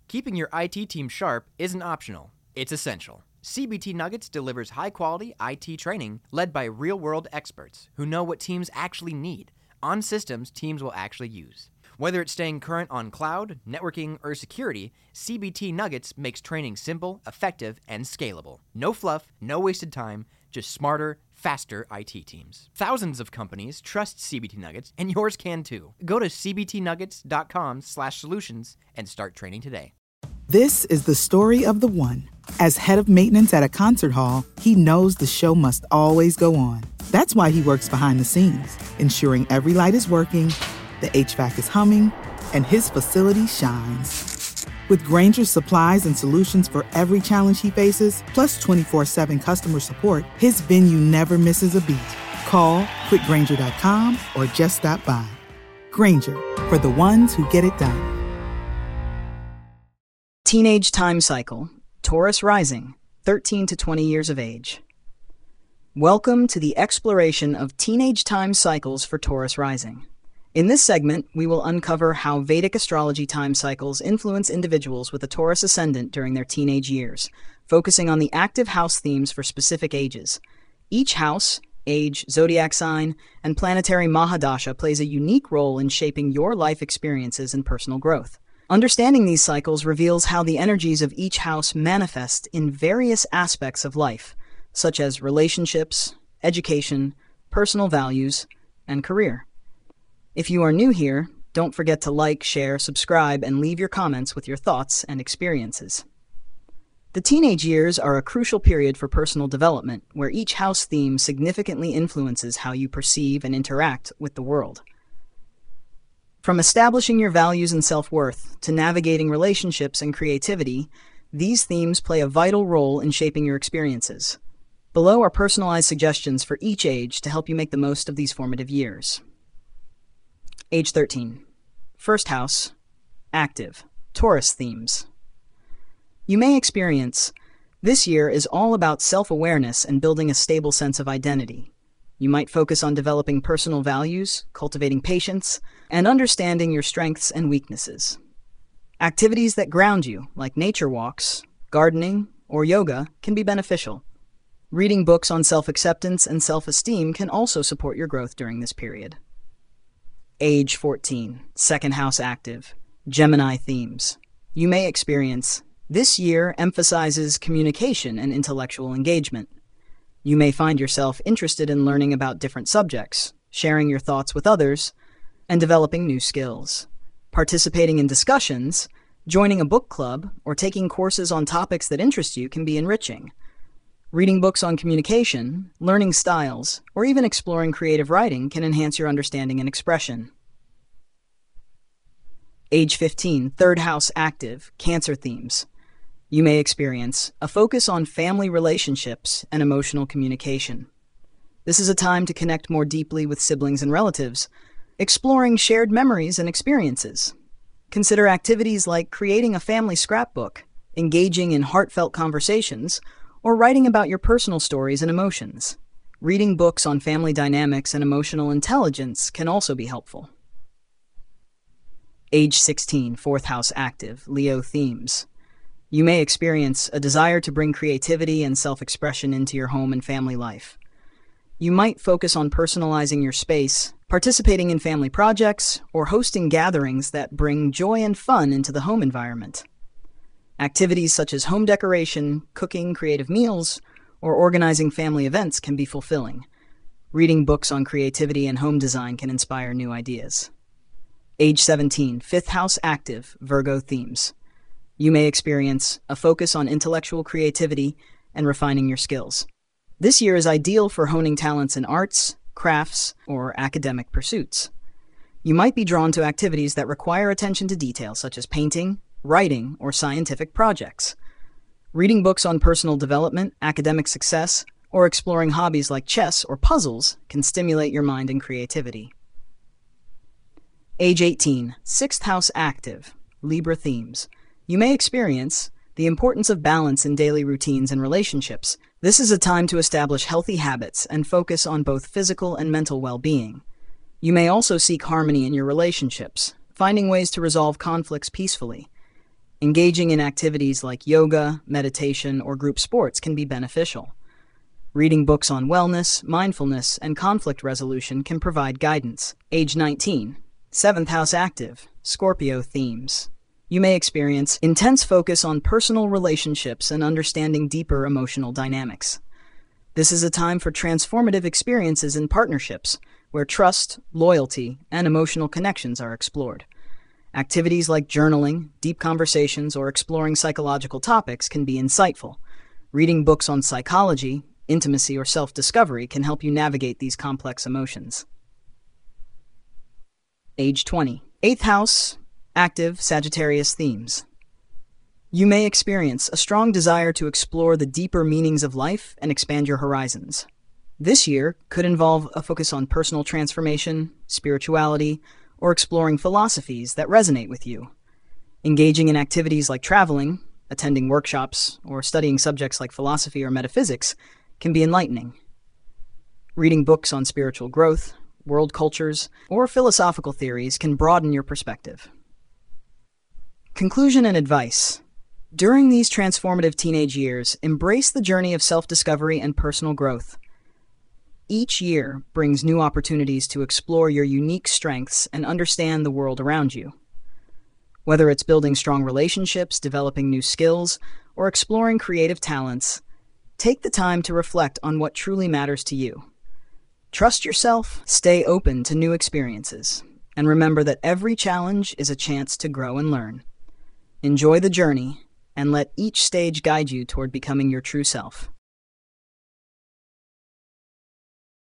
Keeping your IT team sharp isn't optional, it's essential. CBT Nuggets delivers high-quality IT training led by real-world experts who know what teams actually need on systems teams will actually use. Whether it's staying current on cloud, networking, or security, CBT Nuggets makes training simple, effective, and scalable. No fluff, no wasted time, just smarter, faster IT teams. Thousands of companies trust CBT Nuggets, and yours can too. Go to cbtnuggets.com/solutions and start training today. This is the story of the one. As head of maintenance at a concert hall, he knows the show must always go on. That's why he works behind the scenes, ensuring every light is working, the HVAC is humming, and his facility shines. With Grainger's supplies and solutions for every challenge he faces, plus 24/7 customer support, his venue never misses a beat. Call quickgrainger.com or just stop by. Grainger, for the ones who get it done. Teenage time cycle, Taurus rising, 13 to 20 years of age. Welcome to the exploration of teenage time cycles for Taurus rising. In this segment, we will uncover how Vedic astrology time cycles influence individuals with a Taurus ascendant during their teenage years, focusing on the active house themes for specific ages. Each house, age, zodiac sign, and planetary Mahadasha plays a unique role in shaping your life experiences and personal growth. Understanding these cycles reveals how the energies of each house manifest in various aspects of life, such as relationships, education, personal values, and career. If you are new here, don't forget to like, share, subscribe, and leave your comments with your thoughts and experiences. The teenage years are a crucial period for personal development, where each house theme significantly influences how you perceive and interact with the world. From establishing your values and self-worth to navigating relationships and creativity, these themes play a vital role in shaping your experiences. Below are personalized suggestions for each age to help you make the most of these formative years. Age 13. First house, active, Taurus themes. You may experience, this year is all about self-awareness and building a stable sense of identity. You might focus on developing personal values, cultivating patience, and understanding your strengths and weaknesses. Activities that ground you, like nature walks, gardening, or yoga, can be beneficial. Reading books on self-acceptance and self-esteem can also support your growth during this period. Age 14, second house active, Gemini themes. You may experience, this year emphasizes communication and intellectual engagement. You may find yourself interested in learning about different subjects, sharing your thoughts with others, and developing new skills. Participating in discussions, joining a book club, or taking courses on topics that interest you can be enriching. Reading books on communication, learning styles, or even exploring creative writing can enhance your understanding and expression. Age 15, third house active, Cancer themes. You may experience a focus on family relationships and emotional communication. This is a time to connect more deeply with siblings and relatives, exploring shared memories and experiences. Consider activities like creating a family scrapbook, engaging in heartfelt conversations, or writing about your personal stories and emotions. Reading books on family dynamics and emotional intelligence can also be helpful. Age 16, fourth house active, Leo themes. You may experience a desire to bring creativity and self-expression into your home and family life. You might focus on personalizing your space, participating in family projects, or hosting gatherings that bring joy and fun into the home environment. Activities such as home decoration, cooking creative meals, or organizing family events can be fulfilling. Reading books on creativity and home design can inspire new ideas. Age 17, fifth house active, Virgo themes. You may experience a focus on intellectual creativity and refining your skills. This year is ideal for honing talents in arts, crafts, or academic pursuits. You might be drawn to activities that require attention to detail, such as painting, writing, or scientific projects. Reading books on personal development, academic success, or exploring hobbies like chess or puzzles can stimulate your mind and creativity. Age 18, sixth house active, Libra themes. You may experience the importance of balance in daily routines and relationships. This is a time to establish healthy habits and focus on both physical and mental well-being. You may also seek harmony in your relationships, finding ways to resolve conflicts peacefully. Engaging in activities like yoga, meditation, or group sports can be beneficial. Reading books on wellness, mindfulness, and conflict resolution can provide guidance. Age 19. 7th house active. Scorpio themes. You may experience intense focus on personal relationships and understanding deeper emotional dynamics. This is a time for transformative experiences in partnerships, where trust, loyalty, and emotional connections are explored. Activities like journaling, deep conversations, or exploring psychological topics can be insightful. Reading books on psychology, intimacy, or self-discovery can help you navigate these complex emotions. Age 20. 8th house, active Sagittarius themes. You may experience a strong desire to explore the deeper meanings of life and expand your horizons. This year could involve a focus on personal transformation, spirituality, or exploring philosophies that resonate with you. Engaging in activities like traveling, attending workshops, or studying subjects like philosophy or metaphysics can be enlightening. Reading books on spiritual growth, world cultures, or philosophical theories can broaden your perspective. Conclusion and advice. During these transformative teenage years, embrace the journey of self-discovery and personal growth. Each year brings new opportunities to explore your unique strengths and understand the world around you. Whether it's building strong relationships, developing new skills, or exploring creative talents, take the time to reflect on what truly matters to you. Trust yourself, stay open to new experiences, and remember that every challenge is a chance to grow and learn. Enjoy the journey, and let each stage guide you toward becoming your true self.